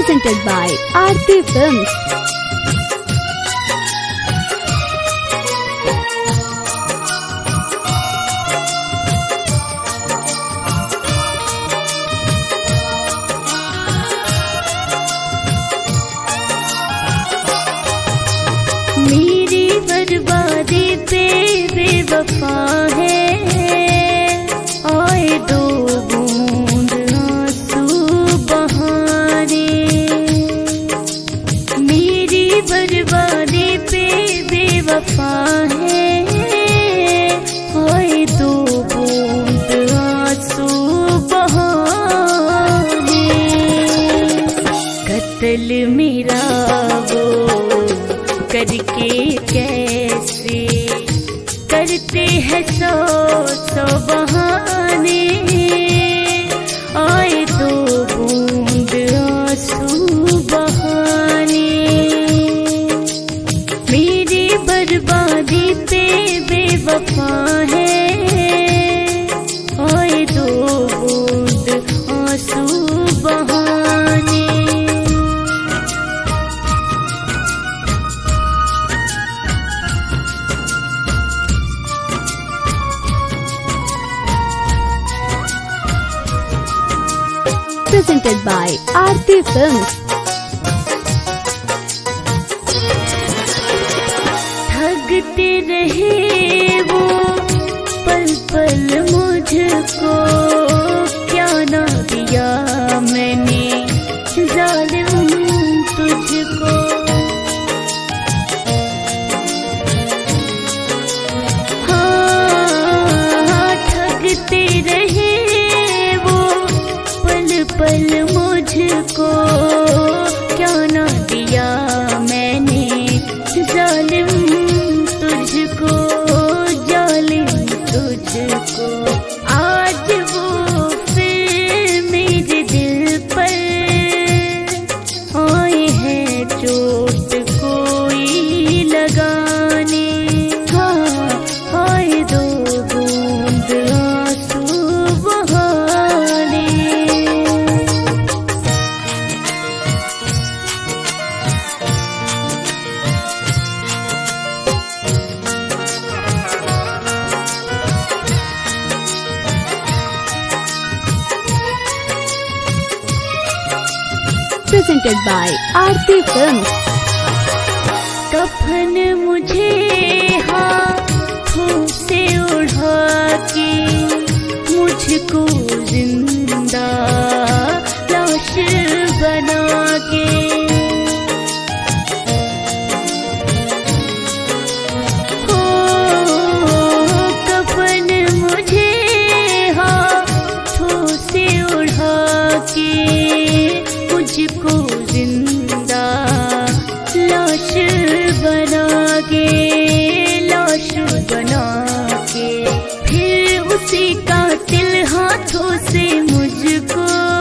presented by Aarti Films. मेरी बर्बादी पे बेवफा है, आए दो बूंद आंसू बहाने। मेरी बर्बादी पे बेवफा है, आए दो बूंद आंसू बहाने। कत्ल मेरा वो करके कैसे करते हैं सौ सौ बहाने। आए दो बूंद आंसू बहाने। मेरी बर्बादी पे बेवफा है, आए दो बूंद आंसू बहाने। Presented by Aarti Films. ठगते रहे वो पल पल मुझको, क्या ना दिया मैंने जालिम तुझको। हाँ, ठगते रहे वो पल मुझको, क्या ना दिया मैंने जालिम तुझको, जालिम तुझको। आज वो फिर मेरे दिल पर आए हैं चोट कोई लगाने। हाँ, आए दो बूंद आंसू बहाने। Presented by Aarti Films. कफन मुझे हाथों से उड़ा के, मुझको जिंदा लाश बना के। हो कफन मुझे हाथों से उड़ा के, मुझको जिंदा लाश बना के, लाश बना के। फिर उसी कातिल हाथों से मुझको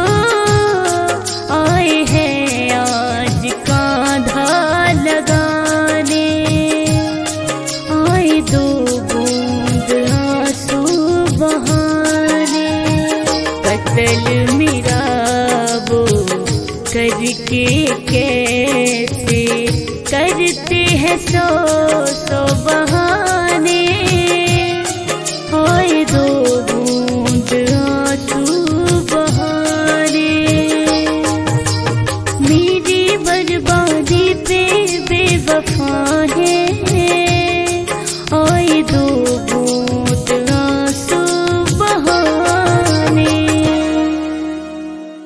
आए हैं आज कांधा लगाने। आए दो बूंद आंसू बहाने। कत्ल मेरा वो करके कैसे करते हैं सौ सौ बहाने। आए दो बूंद आंसू बहाने। मेरी बर्बादी पे बेवफा है,